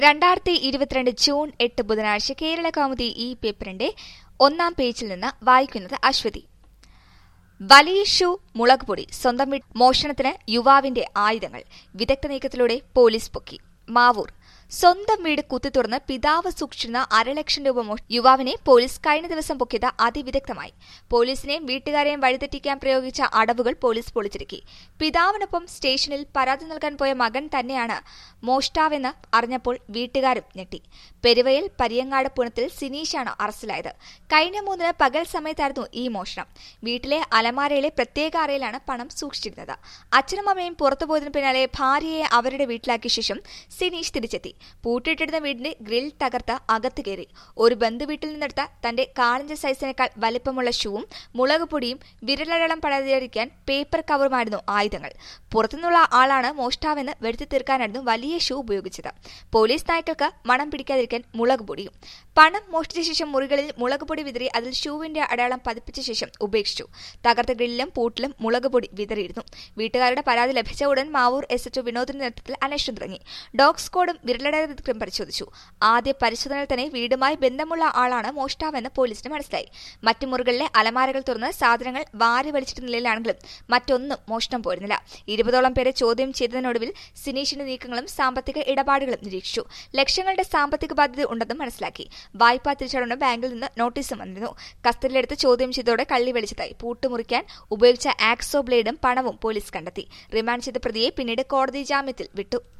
2022 June 8 ബുധനാഴ്ച കേരള കൗമുദി ഈ പേപ്പറിന്റെ ഒന്നാം പേജിൽ നിന്ന് വായിക്കുന്നത് അശ്വതി. വലിയ ഷൂ മുളകുപൊടി സ്വന്തം വീട് മോഷണത്തിന് യുവാവിന്റെ ആയുധങ്ങൾ വിദഗ്ധ നീക്കത്തിലൂടെ പോലീസ് പൊക്കി. മാവൂർ സ്വന്തം വീട് കുത്തിത്തുറന്ന് പിതാവ് സൂക്ഷിച്ചിരുന്ന ₹1,00,000 യുവാവിനെ പോലീസ് കഴിഞ്ഞ ദിവസം പൊക്കിയത് അതിവിദഗ്ധമായി. പോലീസിനെയും വീട്ടുകാരെയും വഴിതെറ്റിക്കാൻ പ്രയോഗിച്ച അടവുകൾ പോലീസ് പൊളിച്ചടുക്കി. പിതാവിനൊപ്പം സ്റ്റേഷനിൽ പരാതി നൽകാൻ പോയ മകൻ തന്നെയാണ് മോഷ്ടാവെന്ന് അറിഞ്ഞപ്പോൾ വീട്ടുകാരും ഞെട്ടി. പെരുവയൽ പരിയങ്ങാട് പുണത്തിൽ സിനീഷാണ് അറസ്റ്റിലായത്. കഴിഞ്ഞ 3-ന് പകൽ സമയത്തായിരുന്നു ഈ മോഷണം. വീട്ടിലെ അലമാരയിലെ പ്രത്യേക അറയിലാണ് പണം സൂക്ഷിച്ചിരുന്നത്. അച്ഛനും അമ്മയും പുറത്തുപോയതിനു പിന്നാലെ ഭാര്യയെ അവരുടെ വീട്ടിലാക്കിയ ശേഷം സിനീഷ് തിരിച്ചെത്തി. പൂട്ടിയിട്ടിരുന്ന വീടിന്റെ ഗ്രിൽ തകർത്ത് അകത്ത് കയറി. ഒരു ബന്ധുവീട്ടിൽ നിന്നെടുത്ത തന്റെ കാലഞ്ച സൈസിനേക്കാൾ വലിപ്പമുള്ള ഷൂവും മുളകുപൊടിയും വിരലടയാളം പടാതിരിക്കാൻ പേപ്പർ കവറുമായിരുന്നു ആയുധങ്ങൾ. പുറത്തുനിന്നുള്ള ആളാണ് മോഷ്ടാവെന്ന് വരുത്തി തീർക്കാനായിരുന്നു വലിയ ഷൂ ഉപയോഗിച്ചത്. പോലീസ് നായ്ക്കൾക്ക് മണം പിടിക്കാതിരിക്കാൻ മുളകുപൊടിയും. പണം മോഷ്ടിച്ച ശേഷം മുറികളിൽ മുളകുപൊടി വിതറി അതിൽ ഷൂവിന്റെ അടയാളം പതിപ്പിച്ച ശേഷം ഉപേക്ഷിച്ചു. തകർത്ത ഗ്രില്ലിലും പൂട്ടിലും മുളകുപൊടി വിതറിയിരുന്നു. വീട്ടുകാരുടെ പരാതി ലഭിച്ച ഉടൻ മാവൂർ SHO വിനോദിന്റെ നേതൃത്വത്തിൽ അന്വേഷണം തുടങ്ങി. ഡോഗ് സ്ക്വാഡും വിരലടയാളം പരിശോധിച്ചു. ആദ്യ പരിശോധനയിൽ തന്നെ വീടുമായി ബന്ധമുള്ള ആളാണ് മോഷ്ടാവെന്ന് പോലീസിന് മനസ്സിലായി. മറ്റു മുറികളിലെ അലമാരകൾ തുറന്ന് സാധനങ്ങൾ വാരി വലിച്ചിട്ട നിലയിലാണെങ്കിലും മറ്റൊന്നും മോഷണം പോരുന്നില്ല. 20ഓളം പേരെ ചോദ്യം ചെയ്തതിനൊടുവിൽ സിനീഷിന്റെ നീക്കങ്ങളും സാമ്പത്തിക ഇടപാടുകളും നിരീക്ഷിച്ചു. ലക്ഷങ്ങളുടെ സാമ്പത്തിക ബാധ്യത ഉണ്ടെന്നും മനസ്സിലാക്കി. വായ്പാ തിരിച്ചടവിന് ബാങ്കിൽ നിന്ന് നോട്ടീസും വന്നിരുന്നു. കസ്റ്റഡിയിലെടുത്ത് ചോദ്യം ചെയ്തതോടെ കള്ളി വെളിച്ചതായി. പൂട്ടുമുറിക്കാൻ ഉപയോഗിച്ച ആക്സോ ബ്ലേഡും പണവും പോലീസ് കണ്ടെത്തി. റിമാൻഡ് ചെയ്ത പ്രതിയെ പിന്നീട് കോടതി ജാമ്യത്തിൽ വിട്ടു.